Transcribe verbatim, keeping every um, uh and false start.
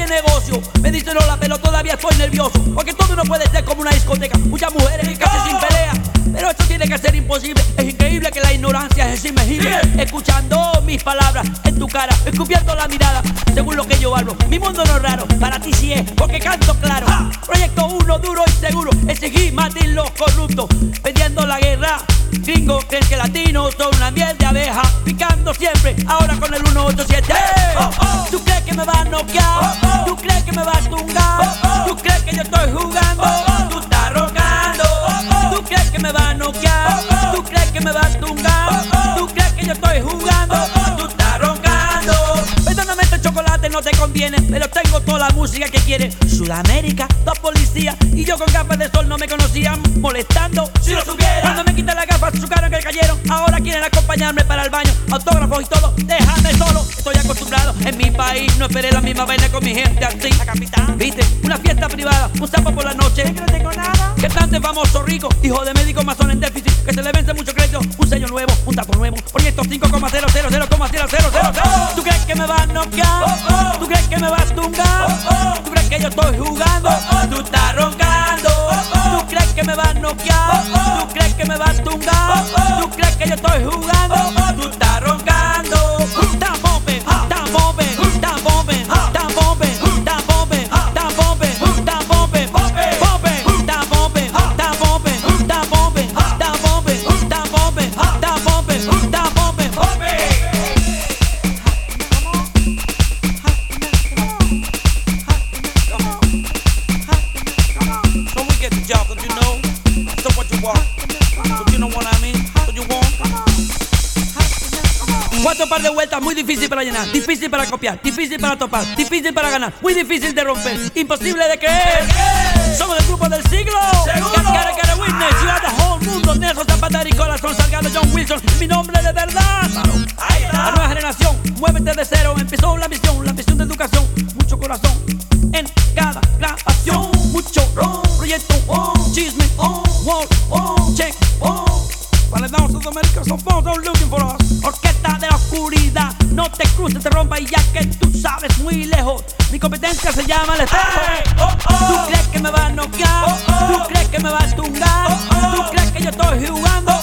negocio. Me dicen hola, pero todavía estoy nervioso, porque todo no puede ser como una discoteca, muchas mujeres casi sin pelea. Pero esto tiene que ser imposible. Es increíble que la ignorancia es invencible. Escuchando mis palabras en tu cara, escupiendo la mirada, según lo que yo hablo. Mi mundo no es raro, para ti sí es, porque canto claro. Proyecto uno, duro y seguro. Exigí matar los corruptos, pidiendo la guerra. Gringos creen que latinos son una miel de abeja, picando siempre, ahora con el uno ocho siete. Oh, oh. ¿Tú crees que me vas a noquear? Oh, oh. ¿Tú crees que me vas a tungar? Oh, oh. ¿Tú crees que yo estoy jugando? Oh, oh. Tú estás rogando. Oh, oh. ¿Tú crees que me vas a noquear? Oh, oh. ¿Tú crees que me vas a tungar? Oh, oh. ¿Tú crees que yo estoy jugando? Oh, oh. Tú estás rogando. Perdóname, este chocolate no te conviene, pero tengo toda la música que quieres. Sudamérica, dos policías y yo con gafas de sol no me conocían, molestando si lo supiera. Cuando me quitan las gafas, su cara que cayeron, ahora quieren acompañarme para el baño, autógrafos y todo, déjame solo, estoy acostumbrado. En mi país no esperé la misma vaina con mi gente así. La capitán, viste, una fiesta privada, un sapo por la noche, que no tengo nada. Que tan de famoso rico, hijo de médico masón en déficit, que se le vence mucho crédito, un sello nuevo, un tapo nuevo, proyecto cinco coma cero cero cero coma cero cero cero. ¿Tú crees que me vas a noquear? Oh, oh. ¿Tú crees que me vas a tungar? Oh, oh. ¿Tú crees que yo estoy jugando? Oh, oh. Tú estás roncando. Oh, oh. ¿Tú crees que me vas a noquear? Oh, oh. ¿Tú crees que me vas a tungar? Oh, oh. ¿Tú crees que yo estoy jugando? Oh, oh. Tú estás roncando. Están bombe, están bombe, están bombe, están bombe, están bombe, están bombe, están bombe, bombe, están bombe, están bombe, están bombe, están bombe, están bombe, están bombe, están bombe, bombe. So we get the job, don't you know? So what you want? So you know what I mean? So you want? Cuatro par de vueltas, muy difícil para llenar, difícil para copiar, difícil para topar, difícil para ganar, muy difícil de romper, imposible de creer. Somos el grupo del siglo. Cara, cara, witness, you are the whole mundo. Nelson Zapata y Corazón Salgado, John Wilson, mi nombre de verdad. La nueva generación, muévete de cero, empezó la misión, la misión de educación, mucho corazón en cada grabación, mucho ron, proyecto on, chisme on, wall on, check on. Para el South America, son phones are looking for us. Orquesta de la oscuridad, no te cruces, te rompa y ya que tú sabes muy lejos. Mi competencia se llama el espejo. Hey, oh, oh. ¿Tú crees que me vas a noquear? Oh, oh. ¿Tú crees que me vas a tungar? Oh, oh. ¿Tú crees que yo estoy jugando?